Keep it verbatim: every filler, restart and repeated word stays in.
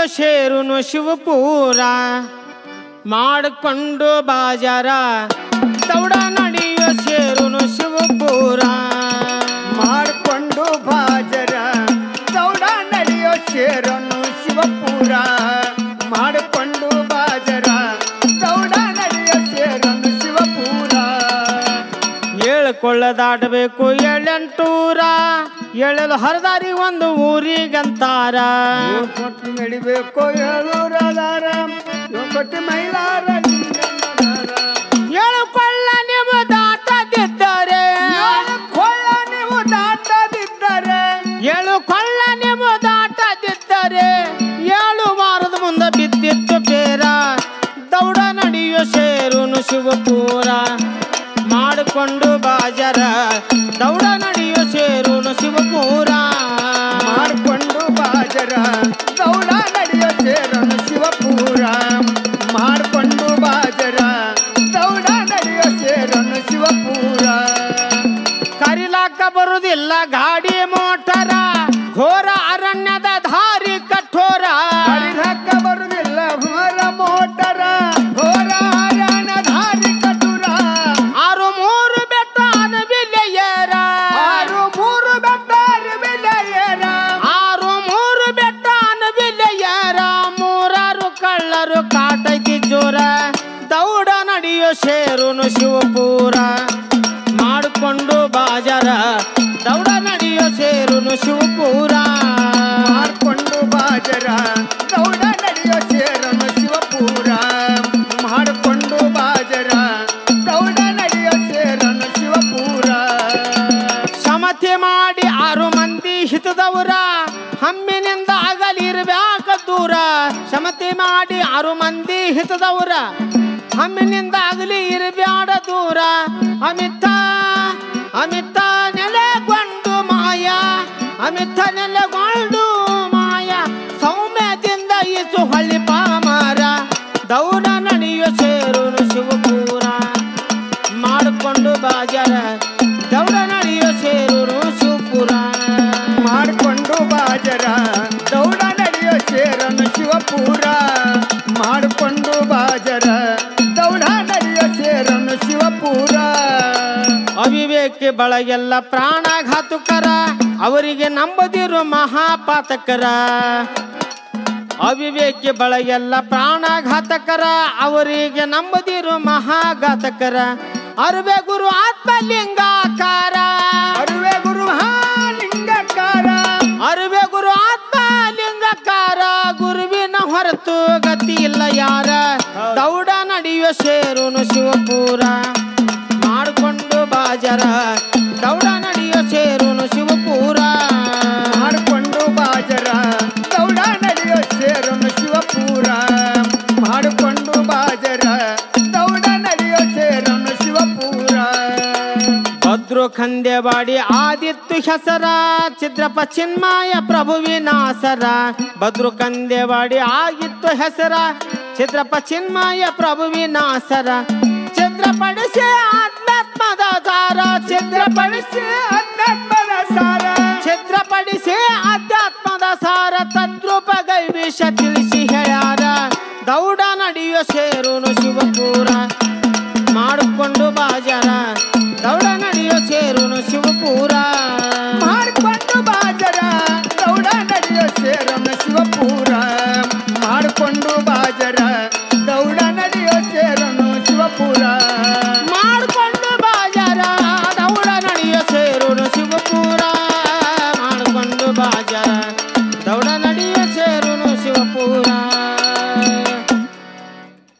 ಸೇರುನು ಶಿವಪುರ ಮಾಡಿಕೊಂಡು ಬಾಜಾರ ದೌಡ ನಡೆಯೋ ಸೇರುನು ಶಿವಪುರ ಮಾಡಿಕೊಂಡು ಬಾಜಾರ ದೌಡ ನಡೆಯೋ ಸೇರುನು ಶಿವಪುರ ಮಾಡಿಕೊಂಡು ಬಾಜಾರ ದೌಡ ನಡೆಯೋ ಸೇರುನು ಶಿವಪುರ ಏಳ್ಕೊಳ್ಳ ದಾಟಬೇಕು ಏಳೆಂಟೂರ ಏಳೆಲು ಹರದಾರಿ ಒಂದು ಊರಿಗಂತಾರ ಕೊಟ್ಟು ನಡಿಬೇಕು ಏಳೂರದಾರ ಕೊಟ್ಟು ಮೈಲಾರ ಏಳು ಕೊಳ್ಳ ನೀವು ದಾಟದಿದ್ದರೆ ಕೊಳ್ಳ ನೀವು ದಾಟದಿದ್ದರೆ ಏಳು ಕೊಳ್ಳ ನೀವು ದಾಟದಿದ್ದರೆ ಏಳು ವಾರದ ಮುಂದೆ ಬಿದ್ದಿತ್ತು ಬೇರ ದೌಡ ನಡೆಯೋ ಸೇರುನು ಶಿವಪುರ ಮಾಡಿಕೊಂಡು ಬಾಜಾರ ದೌಡ ನಡೆಯೋ ಸೇರುನು ಶಿವಪುರ ಮಾಡಿಕೊಂಡು ಬಾಜಾರ ದೌಡ ನಡೆಯೋ ಸೇರುನು ಶಿವಪುರ ಮಾಡಿಕೊಂಡು ಬಾಜಾರ ದೌಡ ನಡೆಯೋ ಸೇರುನು ಶಿವಪುರ ಕರಿಲಾಕ ಬರುವುದಿಲ್ಲ ಗಾಡಿ ಮೋಟರ ಘೋರ ಅರಣ್ಯದ ದಾರಿ ಕಠೋರ ಕರಿಲಾಕ ಬರುವುದಿಲ್ಲ ಘೋರ ಮೋಟರ ಘೋರ ಅರಣ್ಯ ದಾರಿ ಕಠೋರ ಆರು ಮೂರು ಬೆಟ್ಟ ಅನಬಿಲೆಯರ ಆರು ಮೂರು ಬೆಟ್ಟ ಅರಬಿಲೆಯರ ಆರು ಮೂರು ಬೆಟ್ಟ ಅನಬಿಲೆಯರ ಮೂರಾರು ಕಳ್ಳರು ಕಾಟೈತಿ ಜೋರ ದೌಡ ನಡೆಯೋ ಸೇರುನು ಶಿವಪುರ ಮಾಡಿಕೊಂಡು ಬಾಜಾರ ದೌಡ ನಡೆಯೋ ಸೇರುನು ಶಿವಪುರ ಮಾಡಿಕೊಂಡು ಬಾಜಾರ ದೌಡ ನಡೆಯೋ ಸೇರುನು ಶಿವಪುರ ಮಾಡಿಕೊಂಡು ಬಾಜಾರ ದೌಡ ನಡೆಯೋ ಸೇರುನು ಶಿವಪುರ ಸಮತೆ ಮಾಡಿ ಆರು ಮಂದಿ ಹಿತದವರ ಹಮ್ಮಿನಿಂದ ಆಗಲಿರ್ಬ್ಯಾಕ ದೂರ ಸಮತೆ ಮಾಡಿ ಆರು ಮಂದಿ ಹಿತದವರ ಹಮ್ಮಿನಿಂದ ಆಗಲಿ ಇರಬ್ಯಾಡ ದೂರ ಅಮಿತ ಅಮಿತ ನೆಲೆಗೊಂಡು ಮಾಯ ಅಮಿತ ನೆಲೆಗೊಂಡು ಮಾಯ ಸೌಮ್ಯದಿಂದ ಈಸು ಹಳ್ಳಿ ಪಾಮರ ದೌಡ ನಡೆಯೋ ಸೇರುನು ಶಿವಪುರ ಮಾಡಿಕೊಂಡು ಬಾಜಾರ ದೌಡ ನಡೆಯೋ ಸೇರುನು ಶಿವಪುರ ಮಾಡಿಕೊಂಡು ಬಾಜಾರ ದೌಡ ನಡೆಯೋ ಸೇರುನು ಶಿವಪುರ ಮಾಡಿಕೊಂಡು ಬಾಜಾರ ದೌಡ ನಡೆಯೋ ಸೇರುನು ಶಿವಪುರ ಅವಿವೇಕಿ ಬಳಗೆಲ್ಲ ಪ್ರಾಣಘಾತುಕರ ಅವರಿಗೆ ನಂಬದಿರು ಮಹಾಪಾತಕರ ಅವಿವೇಕಿ ಬಳಗೆಲ್ಲ ಪ್ರಾಣಘಾತಕರ ಅವರಿಗೆ ನಂಬದಿರು ಮಹಾಘಾತಕರ ಅರುವೆ ಗುರು ಆತ್ಮಲಿಂಗಾಕಾರ ಅರುವೆ ಗುರು ಮಹಾಲಿಂಗಕಾರ ಅರುವೆ ಗುರು ಆತ್ಮಲಿಂಗಕಾರ ಗುರುವಿನ ಹೊರತು ಗತಿ ಇಲ್ಲ ಯಾರ ದೌಡ ನಡೆಯೋ ಸೇರುನು ಶಿವಪುರ ಮಾಡಿಕೊಂಡು ಬಾಜಾರ ದೌಡ ನಡೆಯೋ ಸೇರುನು ಶಿವಪುರ ಮಾಡಿಕೊಂಡು ಬಾಜಾರ ದೌಡ ನಡೆಯೋ ಸೇರುನು ಶಿವಪುರ ಮಾಡಿಕೊಂಡು ಬಾಜಾರ ದೌಡ ನಡೆಯೋ ಸೇರುನು ಶಿವಪುರ ಭದ್ರು ಖಂದೇವಾಡಿ ಆದಿತ್ತು ಹೆಸರ ಚಿತ್ರಪ ಚಿನ್ಮಯ ಪ್ರಭುವಿನಾಸರ ಭದ್ರು ಖಂದೇವಾಡಿ ಆಗಿತ್ತು ಹೆಸರ ಚಿತ್ರಪ ಚಿನ್ಮಯ ಪ್ರಭುವಿನಾಸರ ಚಿತ್ರಪಡಿಸಿ ಆತ್ಮಾತ್ಮದ ಸಾರ ಚಿತ್ರಪಡಿಸಿ ಅಧ್ಯಾತ್ಮದ ಸಾರ ಚಿತ್ರಪಡಿಸಿ ಆಧ್ಯಾತ್ಮದ ಸಾರ ತದ್ರೂಪ ಗೈವಿಷ ತಿಳಿಸಿ ಹೇಳ್ಯಾರ ದೌಡ ನಡೆಯೋ ಸೇರುನು ಶಿವಪುರ ಮಾಡಿಕೊಂಡು ಬಾಜಾರ ದೌಡ ನಡೆಯೋ ಸೇರುನು ಶಿವಪುರ